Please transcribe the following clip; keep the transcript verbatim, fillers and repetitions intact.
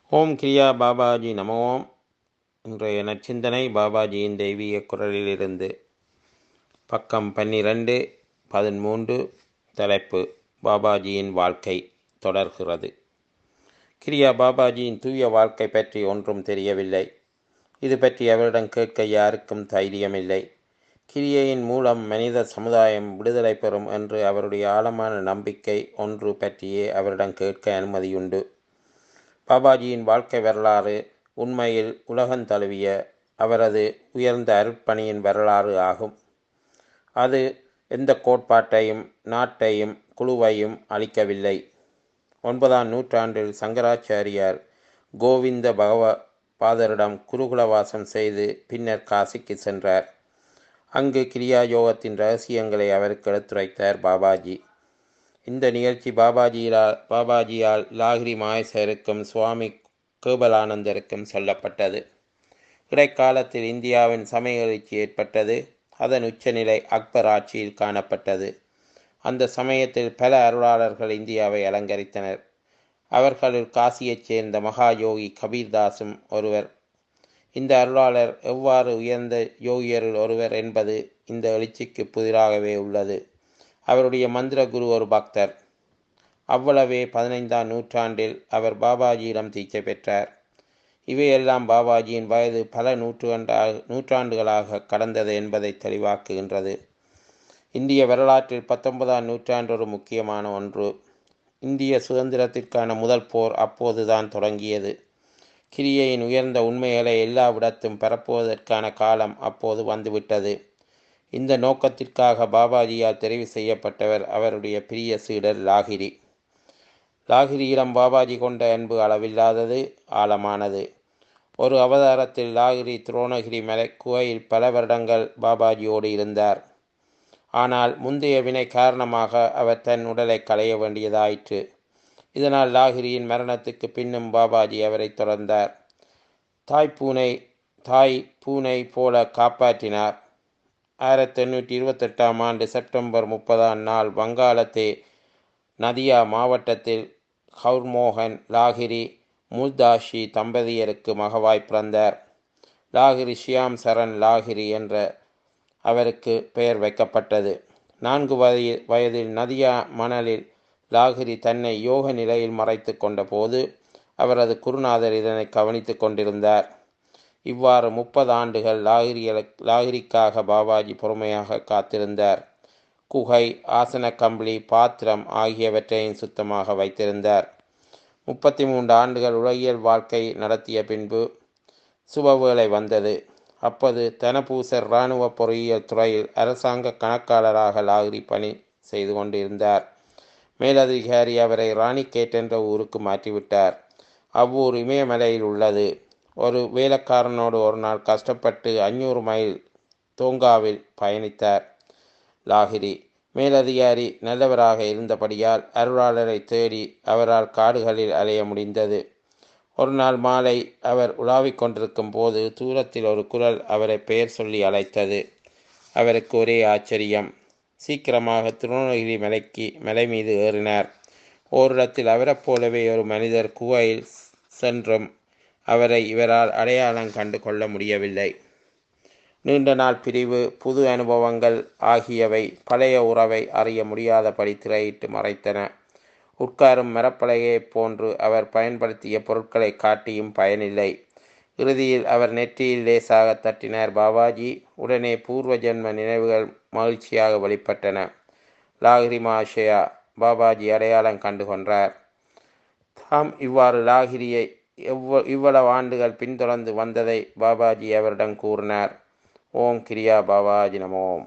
ஓம் கிரியா பாபாஜி நமோ. இன்றைய நற்சிந்தனை பாபாஜியின் தெய்வீக குரலிலிருந்து. பக்கம் பன்னிரண்டு பதிமூன்று. தலைப்பு பாபாஜியின் வாழ்க்கை தொடர்கிறது. கிரியா பாபாஜியின் தூய வாழ்க்கை பற்றி ஒன்றும் தெரியவில்லை. இது பற்றி அவரிடம் கேட்க யாருக்கும் தைரியமில்லை. கிரியையின் மூலம் மனித சமுதாயம் விடுதலை பெறும் என்று அவருடைய ஆழமான நம்பிக்கை ஒன்று பற்றியே அவரிடம் கேட்க அனுமதியுண்டு. பாபாஜியின் வாழ்க்கை வரலாறு உண்மையில் உலகந்தழுவிய அவரது உயர்ந்த அருட்பணியின் வரலாறு ஆகும். அது எந்த கோட்பாட்டையும் நாட்டையும் குழுவையும் அளிக்கவில்லை. ஒன்பதாம் நூற்றாண்டில் சங்கராச்சாரியார் கோவிந்த பகவ பாதரிடம் குருகுலவாசம் செய்து பின்னர் காசிக்கு சென்றார். அங்கு கிரியா யோகத்தின் இரகசியங்களை அவருக்கு எடுத்துரைத்தார் பாபாஜி. இந்த நிகழ்ச்சி பாபாஜியால் பாபாஜியால் லாகிரி மாயசருக்கும் சுவாமி கேபலானந்தருக்கும் சொல்லப்பட்டது. இடைக்காலத்தில் இந்தியாவின் சமய எழுச்சி ஏற்பட்டது. அதன் உச்சநிலை அக்பர் ஆட்சியில் காணப்பட்டது. அந்த சமயத்தில் பல அருளாளர்கள் இந்தியாவை அலங்கரித்தனர். அவர்களில் காசியைச் சேர்ந்த மகா யோகி கபீர்தாசும் ஒருவர். இந்த அருளாளர் எவ்வாறு உயர்ந்த யோகியரில் ஒருவர் என்பது இந்த எழுச்சிக்கு புதிராகவே உள்ளது. அவருடைய மந்திர குரு ஒரு பக்தர். அவ்வளவே பதினைந்தாம் நூற்றாண்டில் அவர் பாபாஜியிடம் தீட்சை பெற்றார். இவையெல்லாம் பாபாஜியின் வயது பல நூற்றாண்டாக நூற்றாண்டுகளாக கடந்தது என்பதை தெளிவாக்குகின்றது. இந்திய வரலாற்றில் பத்தொன்பதாம் நூற்றாண்டு ஒரு முக்கியமான ஒன்று. இந்திய சுதந்திரத்திற்கான முதல் போர் அப்போதுதான் தொடங்கியது. கிரியையின் உயர்ந்த உண்மைகளை எல்லாவிடத்தும் பரப்புவதற்கான காலம் அப்போது வந்துவிட்டது. இந்த நோக்கத்திற்காக பாபாஜியால் தெரிவு செய்யப்பட்டவர் அவருடைய பிரிய சீடர் லாகிரி. லாகிரியிடம் பாபாஜி கொண்ட அன்பு அளவில்லாதது, ஆழமானது. ஒரு அவதாரத்தில் லாகிரி துரோணகிரி மலை குகையில் பல வருடங்கள் பாபாஜியோடு இருந்தார். ஆனால் முந்தைய வினை காரணமாக அவர் தன் உடலை களைய வேண்டியதாயிற்று. இதனால் லாகிரியின் மரணத்துக்கு பின்னும் பாபாஜி அவரை தொடர்ந்தார். தாய் பூனை தாய் பூனை போல காப்பாற்றினார். ஆயிரத்தி எண்ணூற்றி இருபத்தெட்டாம் ஆண்டு செப்டம்பர் முப்பதாம் நாள் வங்காளத்தே நதியா மாவட்டத்தில் ஹவுர்மோகன் லாகிரி முல்தாஷி தம்பதியருக்கு மகவாய் பிறந்தார். லாகிரி ஷியாம் சரண் லாகிரி என்ற அவருக்கு பெயர் வைக்கப்பட்டது. நான்கு வயது வயதில் நதியா மணலில் லாகிரி தன்னை யோக நிலையில் மறைத்து கொண்ட போது அவரது குருநாதர் இதனை கவனித்து கொண்டிருந்தார். இவ்வாறு முப்பது ஆண்டுகள் லாகிரிகளை லாகிரிக்காக பாபாஜி பொறுமையாக காத்திருந்தார். குகை, ஆசன கம்பளி, பாத்திரம் ஆகியவற்றையும் சுத்தமாக வைத்திருந்தார். முப்பத்தி மூன்று ஆண்டுகள் உலகியல் வாழ்க்கை நடத்திய பின்பு சுபவேளை வந்தது. அப்போது தனபூசர் இராணுவ பொறியியல் துறையில் அரசாங்க கணக்காளராக லாகிரி பணி செய்து கொண்டிருந்தார். மேலதிகாரி அவரை ராணிகேட் என்ற ஊருக்கு மாற்றிவிட்டார். அவ்வூர் இமயமலையில் உள்ளது. ஒரு வேலைக்காரனோடு ஒரு நாள் கஷ்டப்பட்டு அஞ்சூறு மைல் தோங்காவில் பயணித்தார் லாகிரி. மேலதிகாரி நல்லவராக இருந்தபடியால் அருளாளரை தேடி அவரால் காடுகளில் அலைய முடிந்தது. ஒரு நாள் மாலை அவர் உலாவிக் கொண்டிருக்கும் போது தூரத்தில் ஒரு குரல் அவரை பெயர் சொல்லி அழைத்தது. அவருக்கு ஒரே ஆச்சரியம். சீக்கிரமாக திருநகிரி மலைக்கு மலை மீது ஏறினார். ஓரிடத்தில் அவரைப் போலவே ஒரு மனிதர் குகையில் சென்றும் அவரை இவரால் அடையாளம் கண்டு கொள்ள முடியவில்லை. நீண்ட நாள் பிரிவு, புது அனுபவங்கள் ஆகியவை பழைய உறவை அறிய முடியாதபடி திரையிட்டு மறைத்தன. உட்காரும் மரப்பலகையைப் போன்று அவர் பயன்படுத்திய பொருட்களை காட்டியும் பயனில்லை. இறுதியில் அவர் நெற்றியில் லேசாக தட்டினார் பாபாஜி. உடனே பூர்வ ஜென்ம நினைவுகள் மகிழ்ச்சியாக வெளிப்பட்டன. லாகிரி மாஷயா பாபாஜி அடையாளம் கண்டு கொண்டார். தாம் இவ்வாறு லாகிரியை எவ்வ இவ்வளவு ஆண்டுகள் பின்தொடர்ந்து வந்ததை பாபாஜி அவரிடம் கூறினார். ஓம் கிரியா பாபாஜி நமோ.